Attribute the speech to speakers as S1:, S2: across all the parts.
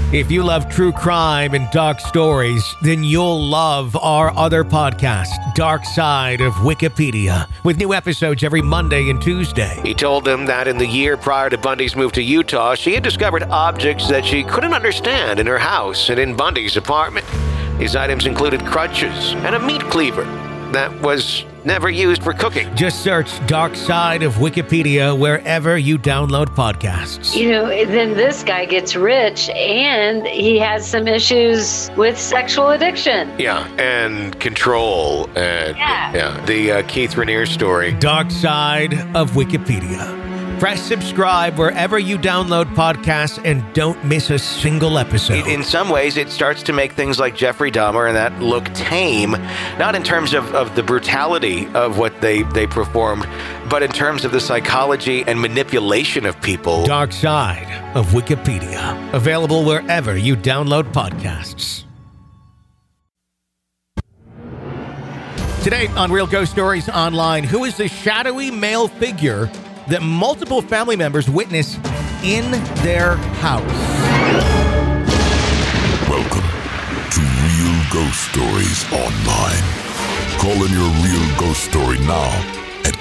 S1: If you love true crime and dark stories, then you'll love our other podcast, Dark Side of Wikipedia, with new episodes every Monday and Tuesday. He told them that in the year prior to Bundy's move to Utah, she had discovered objects that she couldn't understand in her house and in Bundy's apartment. These items included crutches and a meat cleaver that was never used for cooking. Just search Dark Side of Wikipedia wherever you download podcasts.
S2: Then this guy gets rich and he has some issues with sexual addiction.
S1: Yeah, and control. And the Keith Raniere story. Dark Side of Wikipedia. Press subscribe wherever you download podcasts and don't miss a single episode. In some ways, it starts to make things like Jeffrey Dahmer and that look tame, not in terms of the brutality of what they performed, but in terms of the psychology and manipulation of people. Dark Side of Wikipedia. Available wherever you download podcasts. Today on Real Ghost Stories Online, who is the shadowy male figure that multiple family members witness in their house?
S3: Welcome to Real Ghost Stories Online. Call in your real ghost story now at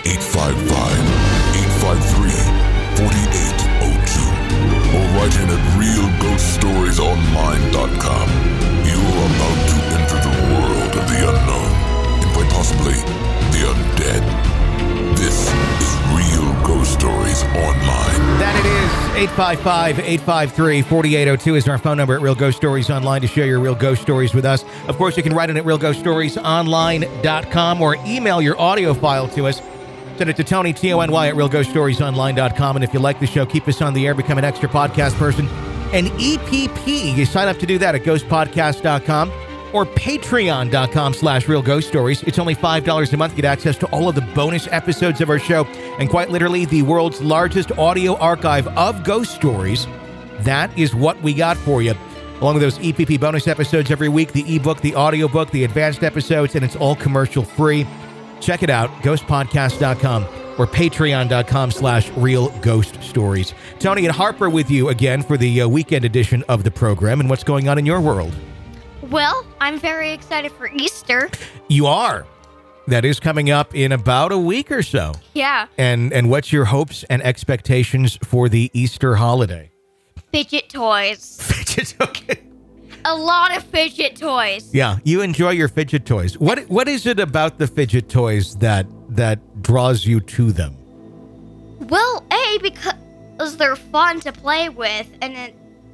S3: 855-853-4802 or write in at realghoststoriesonline.com. You are about to enter the world of the unknown and quite possibly the undead. This is Real Ghost Stories Online.
S1: That it is. 855-853-4802 is our phone number at Real Ghost Stories Online to share your real ghost stories with us. Of course, you can write in at realghoststoriesonline.com or email your audio file to us. Send it to Tony, Tony, at realghoststoriesonline.com. And if you like the show, keep us on the air, become an extra podcast person. An EPP, you sign up to do that at ghostpodcast.com. or patreon.com/Real Ghost Stories. It's only $5 a month to get access to all of the bonus episodes of our show and quite literally the world's largest audio archive of ghost stories. That is what we got for you. Along with those EPP bonus episodes every week, the ebook, the audiobook, the advanced episodes, and it's all commercial free. Check it out, ghostpodcast.com or patreon.com/Real Ghost Stories. Tony and Harper with you again for the weekend edition of the program. And what's going on in your world?
S4: Well, I'm very excited for Easter.
S1: You are. That is coming up in about a week or so.
S4: Yeah.
S1: And what's your hopes and expectations for the Easter holiday?
S4: Fidget toys.
S1: Fidget, okay.
S4: A lot of fidget toys.
S1: Yeah, you enjoy your fidget toys. What is it about the fidget toys that draws you to them?
S4: Well, because they're fun to play with, and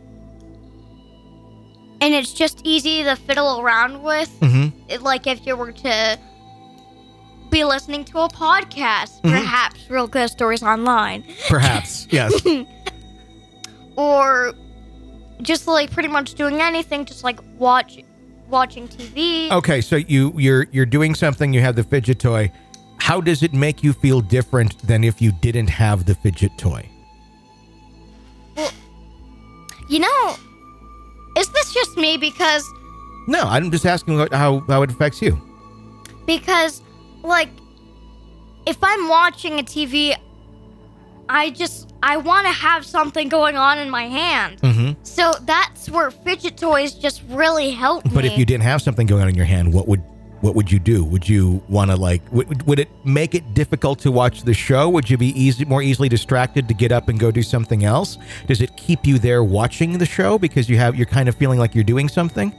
S4: it's just easy to fiddle around with. Mm-hmm. Like if you were to be listening to a podcast, mm-hmm. perhaps Real Ghost Stories Online.
S1: Perhaps, yes.
S4: Or just like pretty much doing anything, just like watching TV.
S1: Okay, so you're doing something, you have the fidget toy. How does it make you feel different than if you didn't have the fidget toy?
S4: Well, is this just me because...
S1: No, I'm just asking how it affects you.
S4: Because, like, if I'm watching a TV, I want to have something going on in my hand. Mm-hmm. So that's where fidget toys just really help me.
S1: But if you didn't have something going on in your hand, what would you do? Would you want to, like, would it make it difficult to watch the show? Would you be more easily distracted to get up and go do something else? Does it keep you there watching the show because you're kind of feeling like you're doing something?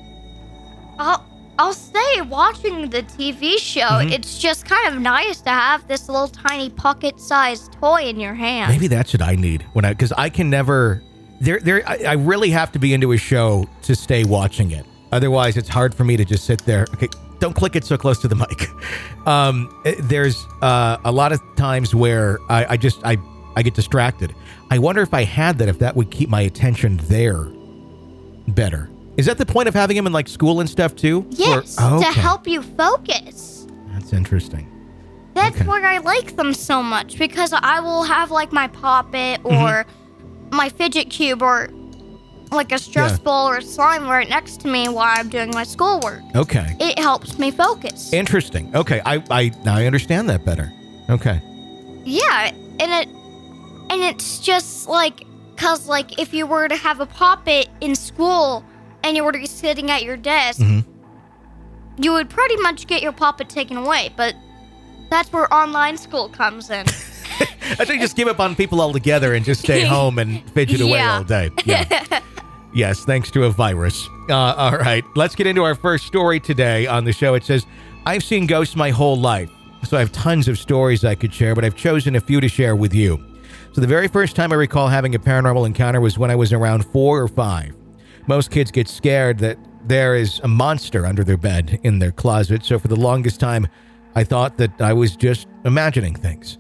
S4: I'll stay watching the TV show. Mm-hmm. It's just kind of nice to have this little tiny pocket-sized toy in your hand.
S1: Maybe that's what I need because I can never. I really have to be into a show to stay watching it. Otherwise, it's hard for me to just sit there. Okay, don't click it so close to the mic. There's a lot of times where I get distracted. I wonder if I had that, if that would keep my attention there better. Is that the point of having them in like school and stuff too?
S4: Yes, to help you focus.
S1: That's interesting.
S4: That's why I like them so much, because I will have like my Pop-It or mm-hmm. my fidget cube or like a stress ball or slime right next to me while I'm doing my schoolwork.
S1: Okay.
S4: It helps me focus.
S1: Interesting. Okay, I now I understand that better. Okay.
S4: Yeah, and it's just like Because, like, if you were to have a puppet in school and you were to be sitting at your desk, you would pretty much get your puppet taken away. But that's where online school comes in.
S1: I think just give up on people altogether and just stay home and fidget away all day. Yeah. Yes, thanks to a virus. All right, let's get into our first story today on the show. It says, I've seen ghosts my whole life, so I have tons of stories I could share, but I've chosen a few to share with you. So the very first time I recall having a paranormal encounter was when I was around 4 or 5. Most kids get scared that there is a monster under their bed in their closet, so for the longest time, I thought that I was just imagining things.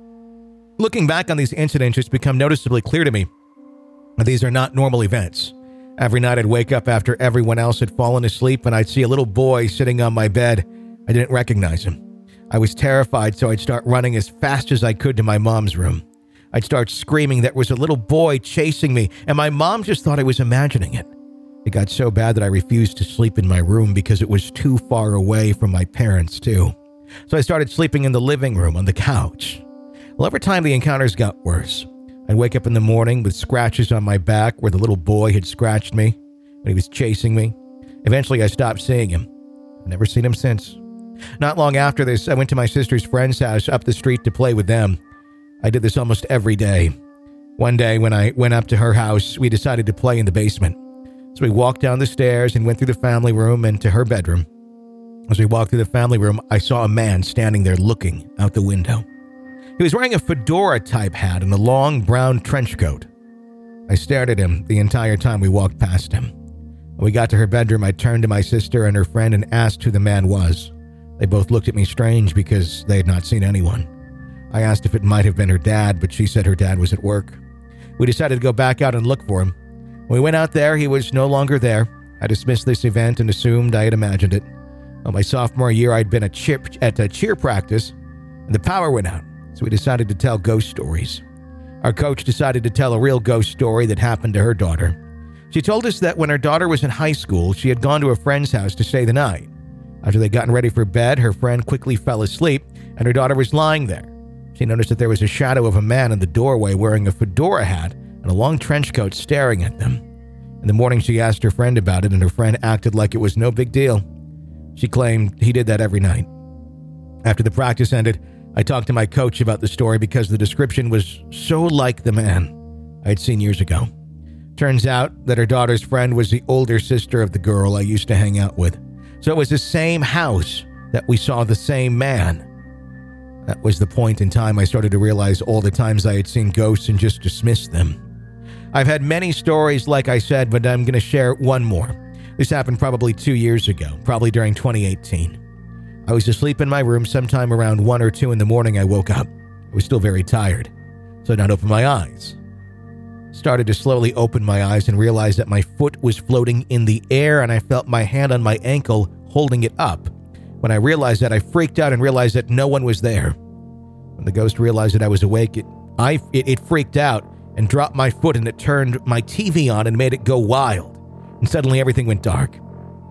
S1: Looking back on these incidents, it's become noticeably clear to me that these are not normal events. Every night I'd wake up after everyone else had fallen asleep and I'd see a little boy sitting on my bed. I didn't recognize him. I was terrified, so I'd start running as fast as I could to my mom's room. I'd start screaming that was a little boy chasing me, and my mom just thought I was imagining it. It got so bad that I refused to sleep in my room because it was too far away from my parents, too. So I started sleeping in the living room on the couch. Well, over time, the encounters got worse. I'd wake up in the morning with scratches on my back where the little boy had scratched me when he was chasing me. Eventually, I stopped seeing him. I've never seen him since. Not long after this, I went to my sister's friend's house up the street to play with them. I did this almost every day. One day when I went up to her house, we decided to play in the basement. So we walked down the stairs and went through the family room and to her bedroom. As we walked through the family room, I saw a man standing there looking out the window. He was wearing a fedora-type hat and a long brown trench coat. I stared at him the entire time we walked past him. When we got to her bedroom, I turned to my sister and her friend and asked who the man was. They both looked at me strange because they had not seen anyone. I asked if it might have been her dad, but she said her dad was at work. We decided to go back out and look for him. When we went out there, he was no longer there. I dismissed this event and assumed I had imagined it. Well, my sophomore year, I'd been at cheer practice, and the power went out, so we decided to tell ghost stories. Our coach decided to tell a real ghost story that happened to her daughter. She told us that when her daughter was in high school, she had gone to a friend's house to stay the night. After they'd gotten ready for bed, her friend quickly fell asleep, and her daughter was lying there. She noticed that there was a shadow of a man in the doorway wearing a fedora hat and a long trench coat staring at them. In the morning, she asked her friend about it, and her friend acted like it was no big deal. She claimed he did that every night. After the practice ended, I talked to my coach about the story because the description was so like the man I had seen years ago. Turns out that her daughter's friend was the older sister of the girl I used to hang out with. So it was the same house that we saw the same man. That was the point in time I started to realize all the times I had seen ghosts and just dismissed them. I've had many stories, like I said, but I'm going to share one more. This happened probably 2 years ago, probably during 2018. I was asleep in my room sometime around 1 or 2 in the morning. I woke up. I was still very tired, so I did not open my eyes. Started to slowly open my eyes and realized that my foot was floating in the air and I felt my hand on my ankle holding it up. When I realized that, I freaked out and realized that no one was there. When the ghost realized that I was awake, it freaked out and dropped my foot, and it turned my TV on and made it go wild. And suddenly everything went dark.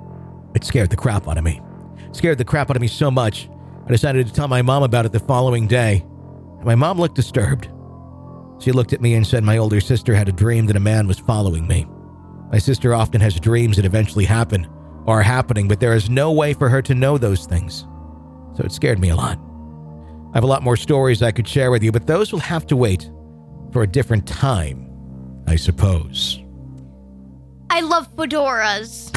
S1: It scared the crap out of me. It scared the crap out of me so much, I decided to tell my mom about it the following day. And my mom looked disturbed. She looked at me and said my older sister had a dream that a man was following me. My sister often has dreams that eventually happen or are happening, but there is no way for her to know those things. So it scared me a lot. I have a lot more stories I could share with you, but those will have to wait for a different time, I suppose.
S4: I love fedoras.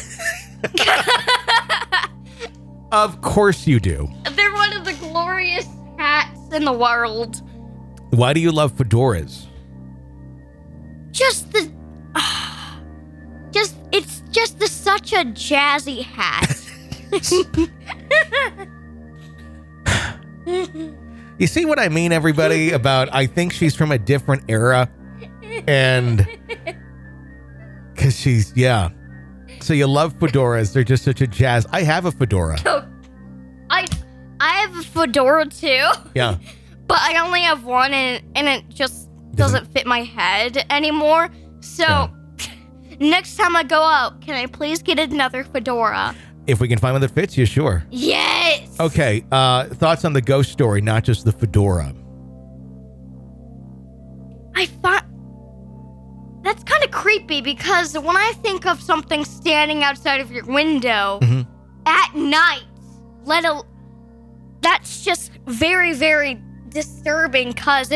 S1: Of course you do.
S4: They're one of the glorious hats in the world.
S1: Why do you love fedoras?
S4: It's such a jazzy hat.
S1: You see what I mean, everybody, about I think she's from a different era, and because she's, yeah. So you love fedoras. They're just such a jazz. I have a fedora.
S4: I have a fedora too.
S1: Yeah.
S4: But I only have one, and it just doesn't fit my head anymore. So next time I go out, can I please get another fedora?
S1: If we can find one that fits you, sure.
S4: Yes.
S1: Okay. Thoughts on the ghost story, not just the fedora.
S4: creepy because when I think of something standing outside of your window at night, that's just very, very disturbing because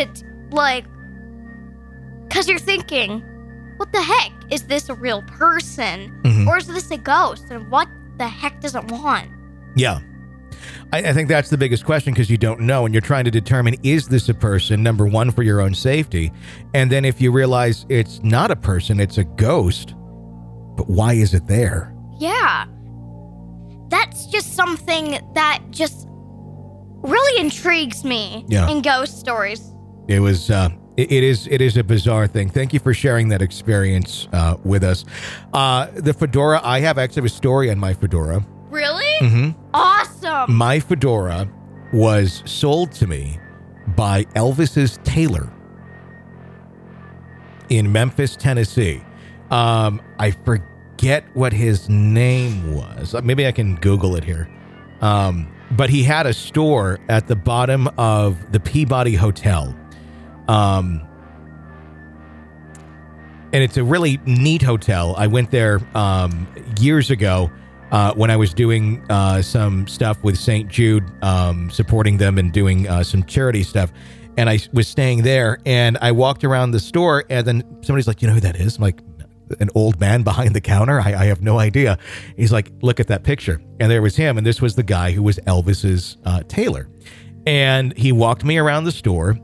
S4: you're thinking, what the heck? Is this a real person? Or is this a ghost? And what the heck does it want?
S1: Yeah. I think that's the biggest question because you don't know and you're trying to determine, is this a person, number one, for your own safety? And then if you realize it's not a person, it's a ghost, but why is it there?
S4: Yeah. That's just something that just really intrigues me in ghost stories.
S1: It was... It is a bizarre thing. Thank you for sharing that experience with us. The fedora, I have actually a story on my fedora.
S4: Really? Awesome.
S1: My fedora was sold to me by Elvis's tailor in Memphis, Tennessee. I forget what his name was. Maybe I can Google it here. But he had a store at the bottom of the Peabody Hotel. And it's a really neat hotel. I went there years ago when I was doing some stuff with St. Jude, supporting them and doing some charity stuff. And I was staying there and I walked around the store and then somebody's like, you know who that is? I'm like, an old man behind the counter? I have no idea. He's like, look at that picture. And there was him. And this was the guy who was Elvis's tailor. And he walked me around the store.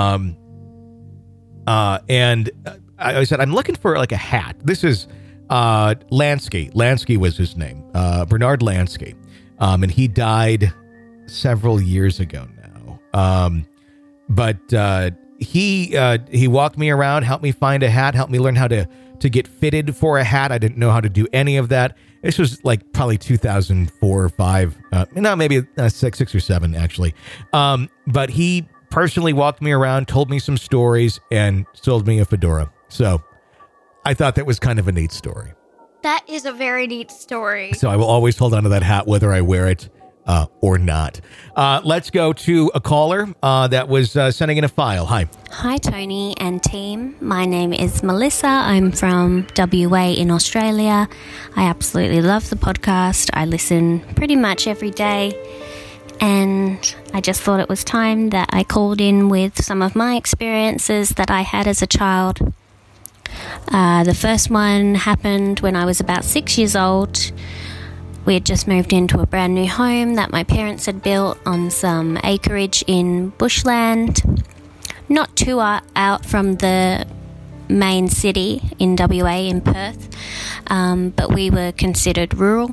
S1: And I said, I'm looking for like a hat. This is Lansky. Lansky was his name, Bernard Lansky. And he died several years ago now. But he walked me around, helped me find a hat, helped me learn how to get fitted for a hat. I didn't know how to do any of that. This was like probably 2004 or 5. Maybe 6 or 7 actually. But he personally walked me around, told me some stories, and sold me a fedora. So I thought that was kind of a neat story.
S4: That is a very neat story.
S1: So I will always hold on to that hat, whether I wear it or not. Let's go to a caller that was sending in a file. Hi.
S5: Hi, Tony and team. My name is Melissa. I'm from WA in Australia. I absolutely love the podcast. I listen pretty much every day. And I just thought it was time that I called in with some of my experiences that I had as a child. The first one happened when I was about 6 years old. We had just moved into a brand new home that my parents had built on some acreage in bushland, not too out from the main city in WA in Perth, but we were considered rural.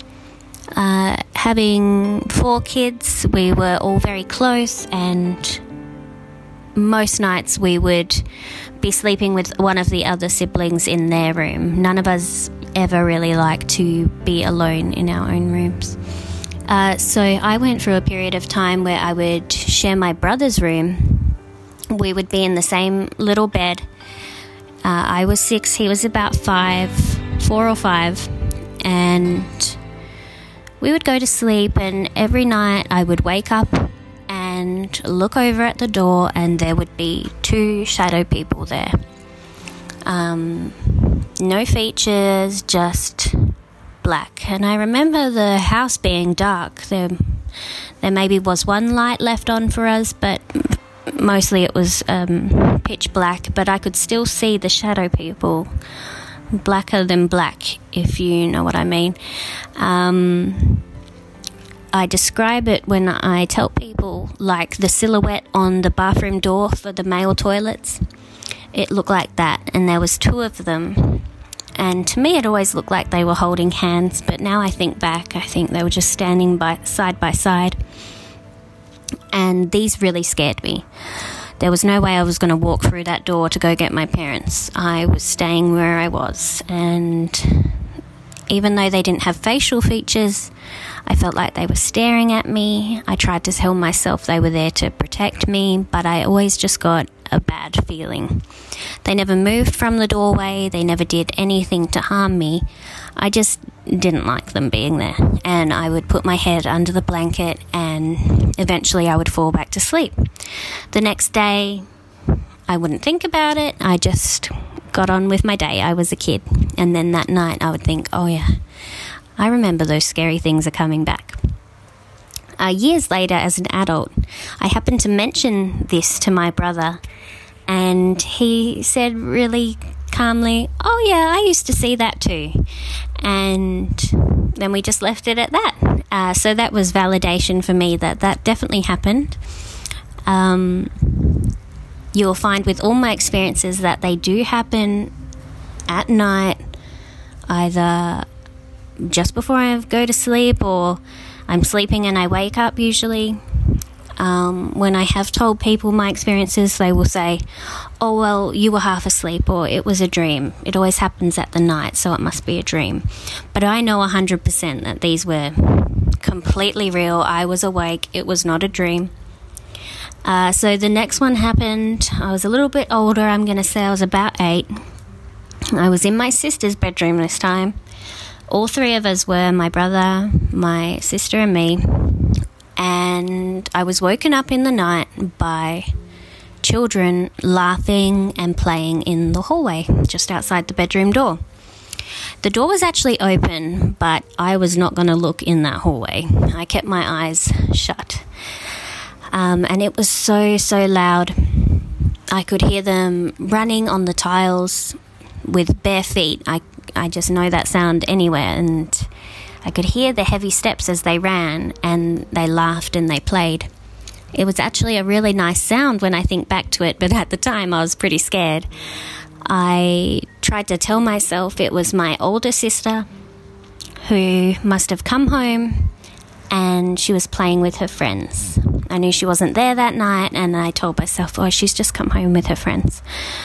S5: Having 4 kids, we were all very close, and most nights we would be sleeping with one of the other siblings in their room. None of us ever really liked to be alone in our own rooms. So I went through a period of time where I would share my brother's room. We would be in the same little bed. I was 6, he was about 4 or 5, and we would go to sleep, and every night I would wake up and look over at the door, and there would be 2 shadow people there. No features, just black. And I remember the house being dark. There maybe was one light left on for us, but mostly it was pitch black. But I could still see the shadow people, blacker than black, if you know what I mean. I describe it when I tell people like the silhouette on the bathroom door for the male toilets. It looked like that, and there was 2 of them. And to me, it always looked like they were holding hands, but now I think back, I think they were just standing side by side. And these really scared me. There was no way I was going to walk through that door to go get my parents. I was staying where I was, and even though they didn't have facial features, I felt like they were staring at me. I tried to tell myself they were there to protect me, but I always just got a bad feeling. They never moved from the doorway. They never did anything to harm me. I just didn't like them being there. And I would put my head under the blanket, and eventually I would fall back to sleep. The next day, I wouldn't think about it. I just got on with my day. I was a kid. And then that night I would think, oh yeah, I remember those scary things are coming back. Years later, as an adult, I happened to mention this to my brother, and he said really calmly, oh yeah, I used to see that too. And then we just left it at that. So that was validation for me that definitely happened. You'll find with all my experiences that they do happen at night, either just before I go to sleep or I'm sleeping and I wake up usually. When I have told people my experiences, they will say, oh, well, you were half asleep, or it was a dream. It always happens at the night, so it must be a dream. But I know 100% that these were completely real. I was awake. It was not a dream. So the next one happened. I was a little bit older. I'm going to say I was about 8. I was in my sister's bedroom this time. All 3 of us were, my brother, my sister and me. And I was woken up in the night by children laughing and playing in the hallway just outside the bedroom door. The door was actually open, but I was not going to look in that hallway. I kept my eyes shut. And it was so loud. I could hear them running on the tiles with bare feet. I just know that sound anywhere, and I could hear the heavy steps as they ran, and they laughed and they played. It was actually a really nice sound when I think back to it, but at the time I was pretty scared. I tried to tell myself it was my older sister who must have come home and she was playing with her friends. I knew she wasn't there that night, and I told myself, oh, she's just come home with her friends.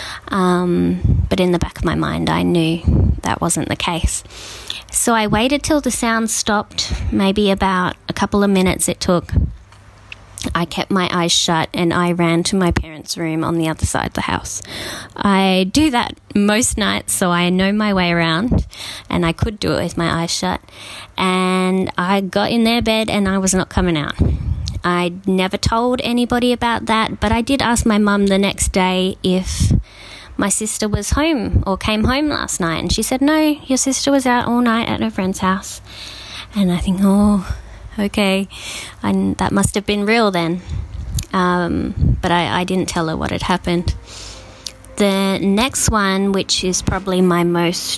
S5: But in the back of my mind, I knew that wasn't the case. So I waited till the sound stopped, maybe about a couple of minutes it took. I kept my eyes shut and I ran to my parents' room on the other side of the house. I do that most nights, so I know my way around, and I could do it with my eyes shut. And I got in their bed and I was not coming out. I never told anybody about that, but I did ask my mum the next day if my sister was home or came home last night, and she said, no, your sister was out all night at her friend's house. And I think, oh, okay, and that must have been real then. But I didn't tell her what had happened. The next one, which is probably my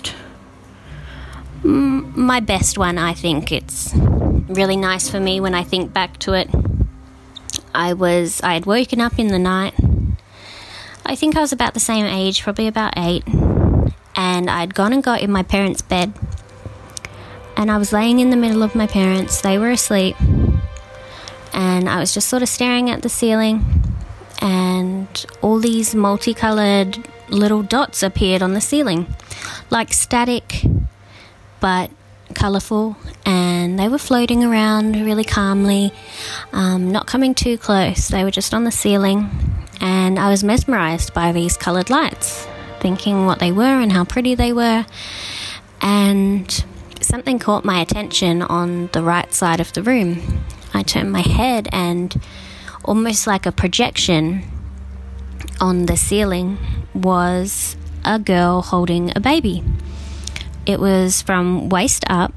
S5: best one, I think it's really nice for me when I think back to it. I had woken up in the night. I think I was about the same age, probably about 8, and I'd gone and got in my parents' bed, and I was laying in the middle of my parents. They were asleep, and I was just sort of staring at the ceiling, and all these multicolored little dots appeared on the ceiling, like static, but colourful, and they were floating around really calmly, not coming too close. They were just on the ceiling. And I was mesmerised by these coloured lights, thinking what they were and how pretty they were. And something caught my attention on the right side of the room. I turned my head, and almost like a projection on the ceiling was a girl holding a baby. It was from waist up,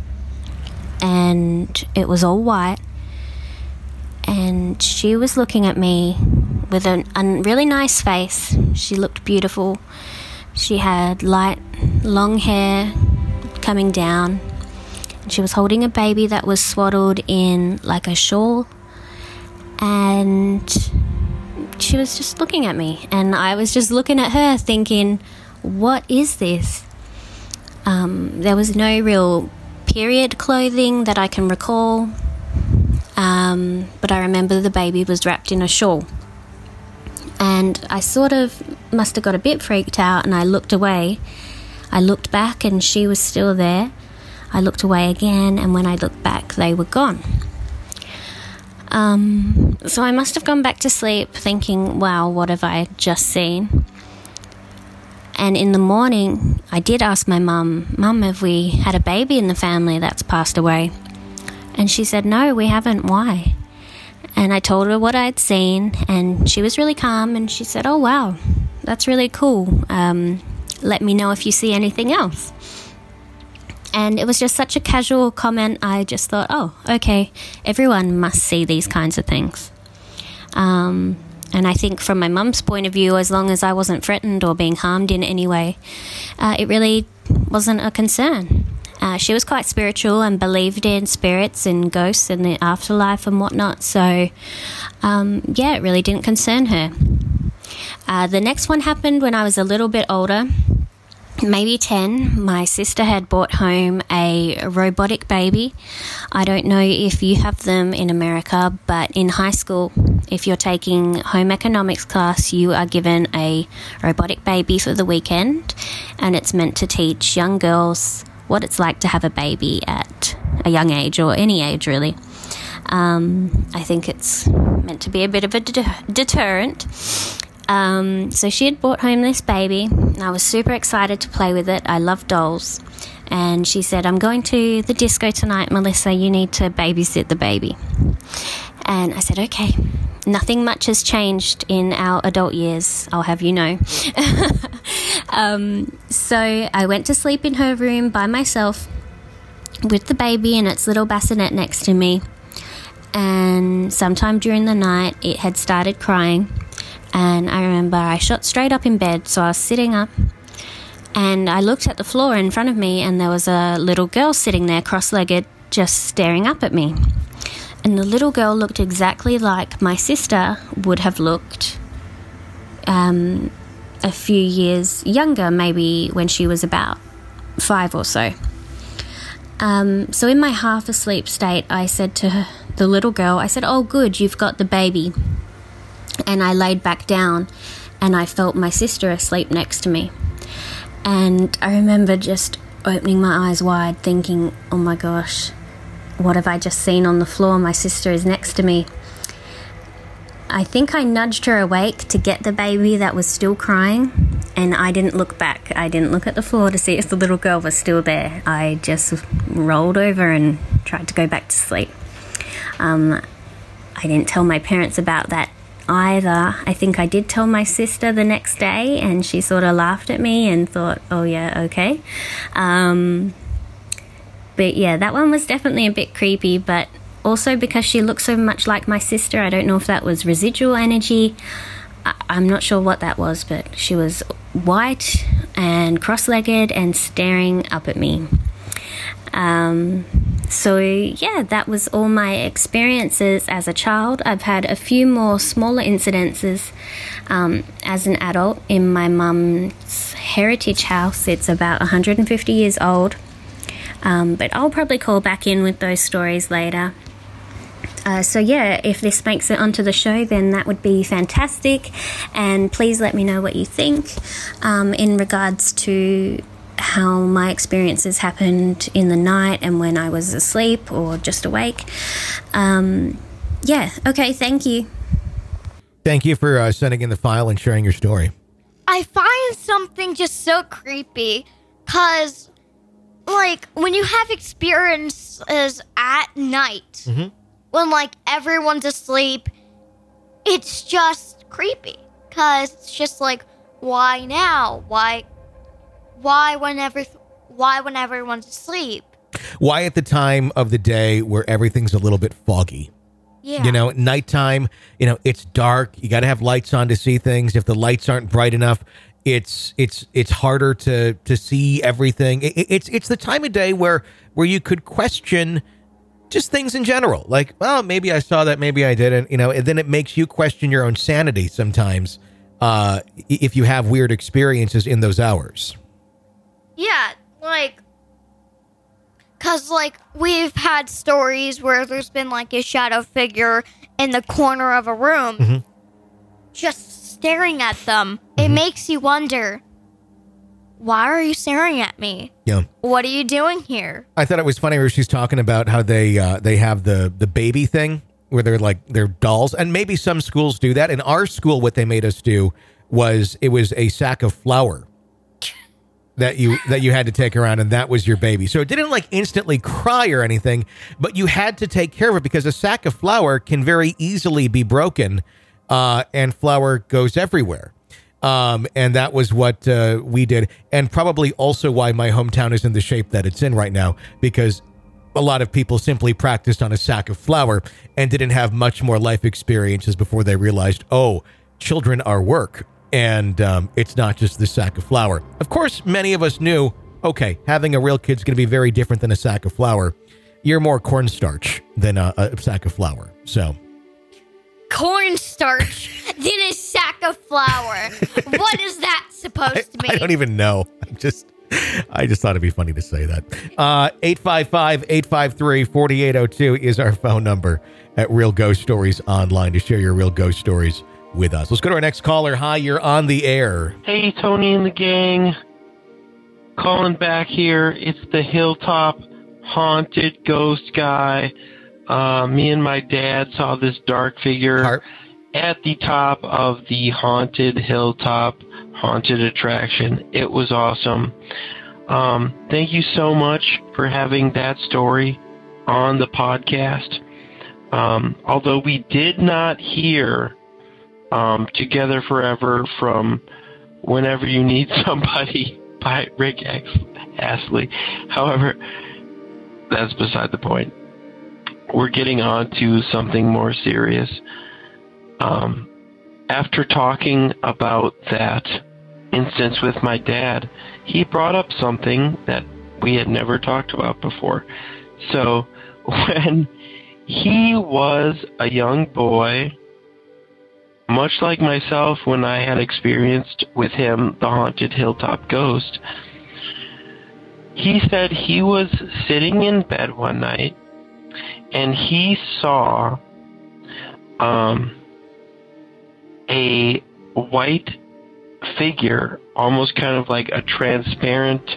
S5: and it was all white. And she was looking at me with a really nice face. She looked beautiful. She had light, long hair coming down. She was holding a baby that was swaddled in like a shawl. And she was just looking at me. And I was just looking at her thinking, what is this? There was no real period clothing that I can recall. But I remember the baby was wrapped in a shawl. And I sort of must have got a bit freaked out, and I looked away. I looked back and she was still there. I looked away again, and when I looked back, they were gone. So I must have gone back to sleep thinking, wow, what have I just seen? And in the morning, I did ask my mum, have we had a baby in the family that's passed away? And she said, no, we haven't. Why? And I told her what I'd seen, and she was really calm, and she said, oh, wow, that's really cool. let me know if you see anything else. And it was just such a casual comment. I just thought, oh, okay, everyone must see these kinds of things. And I think from my mum's point of view, as long as I wasn't threatened or being harmed in any way, it really wasn't a concern. She was quite spiritual and believed in spirits and ghosts and the afterlife and whatnot. So, it really didn't concern her. The next one happened when I was a little bit older. Maybe 10, my sister had brought home a robotic baby. I don't know if you have them in America, but in high school, if you're taking home economics class, you are given a robotic baby for the weekend, and it's meant to teach young girls what it's like to have a baby at a young age, or any age really. I think it's meant to be a bit of a deterrent. So she had brought home this baby, and I was super excited to play with it. I love dolls. And she said, I'm going to the disco tonight, Melissa. You need to babysit the baby. And I said, okay. Nothing much has changed in our adult years, I'll have you know. So I went to sleep in her room by myself with the baby and its little bassinet next to me. And sometime during the night, it had started crying. And I remember I shot straight up in bed, so I was sitting up, and I looked at the floor in front of me, and there was a little girl sitting there cross-legged, just staring up at me. And the little girl looked exactly like my sister would have looked a few years younger, maybe when she was about 5 or so. So in my half-asleep state, I said to her, the little girl, I said, oh, good, you've got the baby. And I laid back down, and I felt my sister asleep next to me. And I remember just opening my eyes wide, thinking, oh my gosh, what have I just seen on the floor? My sister is next to me. I think I nudged her awake to get the baby that was still crying, and I didn't look back. I didn't look at the floor to see if the little girl was still there. I just rolled over and tried to go back to sleep. I didn't tell my parents about that either. I think I did tell my sister the next day, and she sort of laughed at me and thought, oh yeah, okay. But yeah, that one was definitely a bit creepy, but also because she looked so much like my sister, I don't know if that was residual energy. I'm not sure what that was, but she was white and cross-legged and staring up at me. So yeah, that was all my experiences as a child. I've had a few more smaller incidences as an adult in my mum's heritage house. It's about 150 years old, but I'll probably call back in with those stories later. So yeah, if this makes it onto the show, then that would be fantastic, and please let me know what you think in regards to how my experiences happened in the night and when I was asleep or just awake. Okay, thank you.
S1: Thank you for sending in the file and sharing your story.
S4: I find something just so creepy because, like, when you have experiences at night, when, like, everyone's asleep, it's just creepy because it's just like, why now? Why when everyone's asleep?
S1: Why at the time of the day where everything's a little bit foggy?
S4: Yeah.
S1: You know, at nighttime, it's dark. You got to have lights on to see things. If the lights aren't bright enough, it's harder to see everything. It's the time of day where you could question just things in general. Like, well, maybe I saw that, maybe I didn't, and then it makes you question your own sanity sometimes if you have weird experiences in those hours.
S4: Yeah, because, we've had stories where there's been, a shadow figure in the corner of a room just staring at them. It makes you wonder, why are you staring at me?
S1: Yeah.
S4: What are you doing here?
S1: I thought it was funny where she's talking about how they have the baby thing where they're dolls, and maybe some schools do that. In our school, what they made us do was a sack of flour that you had to take around, and that was your baby. So it didn't instantly cry or anything, but you had to take care of it because a sack of flour can very easily be broken, and flour goes everywhere. And that was what we did. And probably also why my hometown is in the shape that it's in right now, because a lot of people simply practiced on a sack of flour and didn't have much more life experiences before they realized, oh, children are work. And it's not just the sack of flour. Of course, many of us knew, okay, having a real kid's going to be very different than a sack of flour. You're more cornstarch than a sack of flour. So,
S4: cornstarch than a sack of flour. What is that supposed to mean?
S1: I don't even know. I just thought it'd be funny to say that. 855-853-4802 is our phone number at Real Ghost Stories Online to share your real ghost stories with us. Let's go to our next caller. Hi, you're on the air.
S6: Hey, Tony and the gang. Calling back here. It's the Hilltop haunted ghost guy. Me and my dad saw this dark figure at the top of the haunted Hilltop haunted attraction. It was awesome. Thank you so much for having that story on the podcast. Although we did not hear Together Forever from Whenever You Need Somebody by Rick Astley. However, that's beside the point. We're getting on to something more serious. After talking about that instance with my dad, he brought up something that we had never talked about before. So when he was a young boy, much like myself when I had experienced with him the haunted Hilltop ghost, he said he was sitting in bed one night and he saw a white figure, almost kind of like a transparent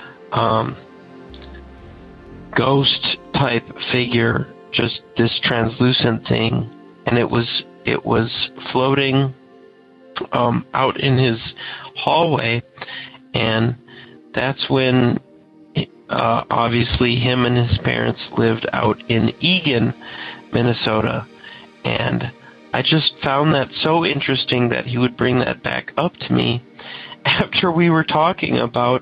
S6: ghost type figure, just this translucent thing, and it was floating out in his hallway. And that's when obviously him and his parents lived out in Eagan, Minnesota, and I just found that so interesting that he would bring that back up to me after we were talking about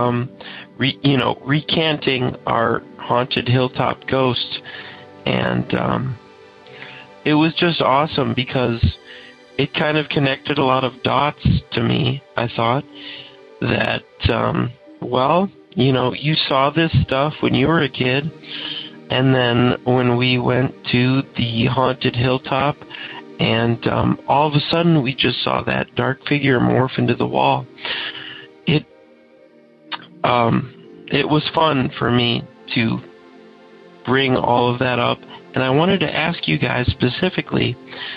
S6: recanting our haunted Hilltop ghost. And it was just awesome because it kind of connected a lot of dots to me. I thought that, you saw this stuff when you were a kid, and then when we went to the haunted Hilltop, and all of a sudden we just saw that dark figure morph into the wall. It was fun for me to bring all of that up, and I wanted to ask you guys specifically,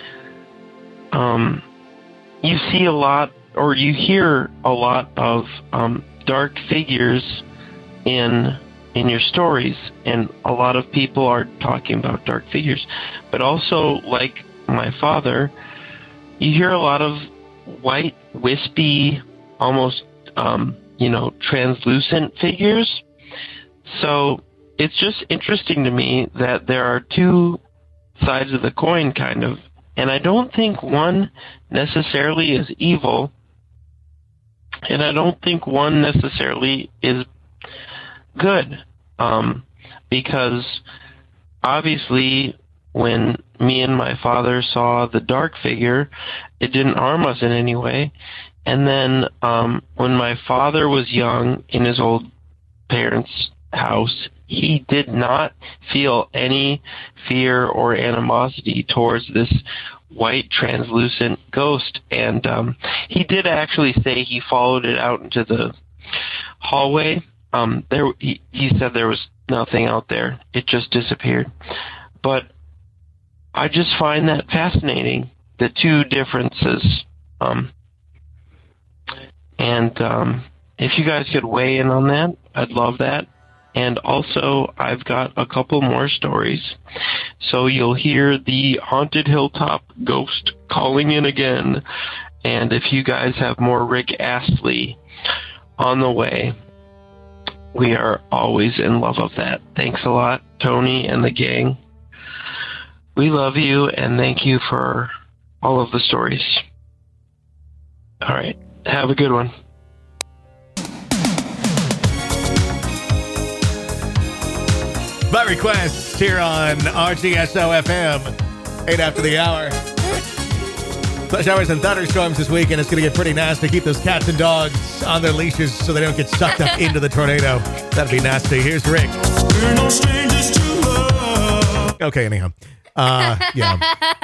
S6: you see a lot, or you hear a lot of dark figures in your stories, and a lot of people are talking about dark figures, but also, like my father, you hear a lot of white, wispy, almost, translucent figures. So it's just interesting to me that there are two sides of the coin, kind of, and I don't think one necessarily is evil, and I don't think one necessarily is good, because obviously when me and my father saw the dark figure, it didn't harm us in any way. And then when my father was young in his old parents' house, he did not feel any fear or animosity towards this white translucent ghost. And he did actually say he followed it out into the hallway. He said there was nothing out there. It just disappeared. But I just find that fascinating, the two differences. If you guys could weigh in on that, I'd love that. And also, I've got a couple more stories. So you'll hear the haunted Hilltop ghost calling in again. And if you guys have more Rick Astley on the way, we are always in love of that. Thanks a lot, Tony and the gang. We love you, and thank you for all of the stories. All right. Have a good one.
S1: By request here on RGSO FM, 8 after the hour. Flash showers and thunderstorms this weekend. It's going to get pretty nasty. Keep those cats and dogs on their leashes so they don't get sucked up into the tornado. That'd be nasty. Here's Rick.
S7: We're no strangers to love.
S1: Okay, anyhow. Yeah.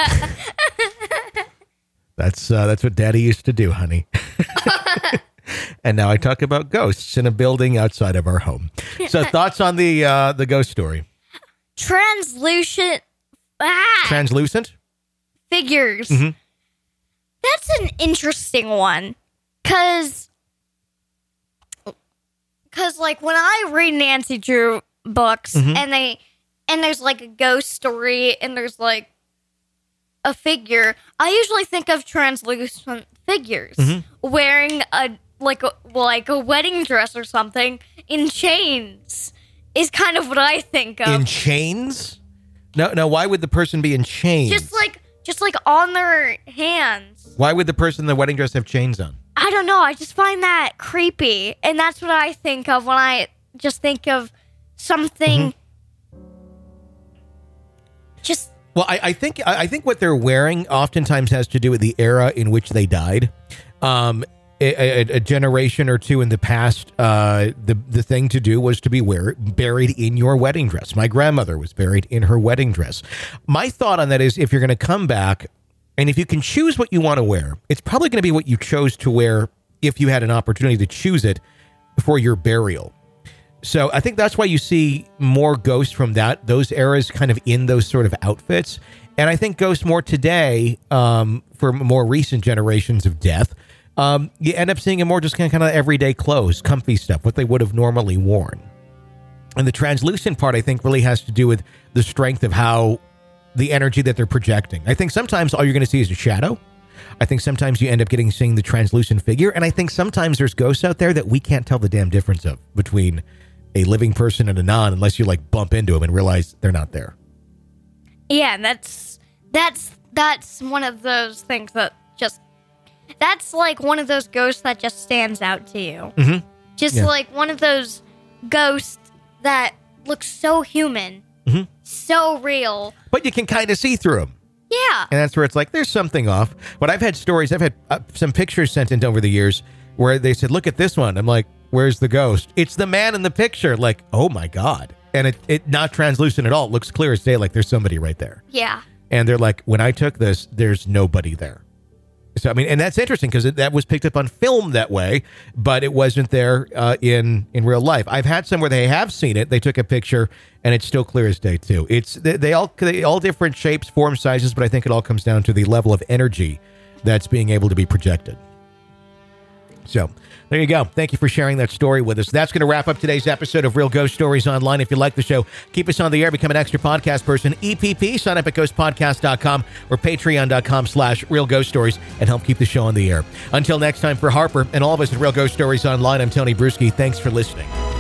S1: That's what Daddy used to do, honey. And now I talk about ghosts in a building outside of our home. So thoughts on the ghost story?
S4: Translucent.
S1: Translucent?
S4: Figures.
S1: Mm-hmm.
S4: That's an interesting one. Because like when I read Nancy Drew books and there's like a ghost story and there's like a figure, I usually think of translucent figures wearing a wedding dress or something in chains is kind of what I think of.
S1: In chains? No, why would the person be in chains?
S4: Just like on their hands.
S1: Why would the person in the wedding dress have chains on?
S4: I don't know. I just find that creepy. And that's what I think of when I just think of something just...
S1: Well, I think what they're wearing oftentimes has to do with the era in which they died. A generation or two in the past, the thing to do was to be buried in your wedding dress. My grandmother was buried in her wedding dress. My thought on that is if you're going to come back, and if you can choose what you want to wear, it's probably going to be what you chose to wear if you had an opportunity to choose it for your burial. So I think that's why you see more ghosts from those eras kind of in those sort of outfits. And I think ghosts more today, for more recent generations of death, you end up seeing them more just kind of everyday clothes, comfy stuff, what they would have normally worn. And the translucent part, I think, really has to do with the strength of how the energy that they're projecting. I think sometimes all you're going to see is a shadow. I think sometimes you end up seeing the translucent figure. And I think sometimes there's ghosts out there that we can't tell the damn difference of between a living person and a non, unless you bump into them and realize they're not there.
S4: Yeah, that's one of those things that just... That's like one of those ghosts that just stands out to you.
S1: Mm-hmm.
S4: Just like one of those ghosts that looks so human, so real.
S1: But you can kind of see through them.
S4: Yeah.
S1: And that's where it's like, there's something off. But I've had stories, I've had some pictures sent in over the years where they said, look at this one. I'm like, where's the ghost? It's the man in the picture. Like, oh my God. And it not translucent at all. It looks clear as day, like there's somebody right there.
S4: Yeah.
S1: And they're like, when I took this, there's nobody there. So, I mean, and that's interesting because that was picked up on film that way, but it wasn't there in real life. I've had some where they have seen it. They took a picture and it's still clear as day too. They all different shapes, form, sizes, but I think it all comes down to the level of energy that's being able to be projected. So there you go. Thank you for sharing that story with us. That's going to wrap up today's episode of Real Ghost Stories Online. If you like the show, keep us on the air, become an extra podcast person. EPP, sign up at ghostpodcast.com or patreon.com/Real Ghost Stories and help keep the show on the air. Until next time, for Harper and all of us at Real Ghost Stories Online, I'm Tony Bruschi. Thanks for listening.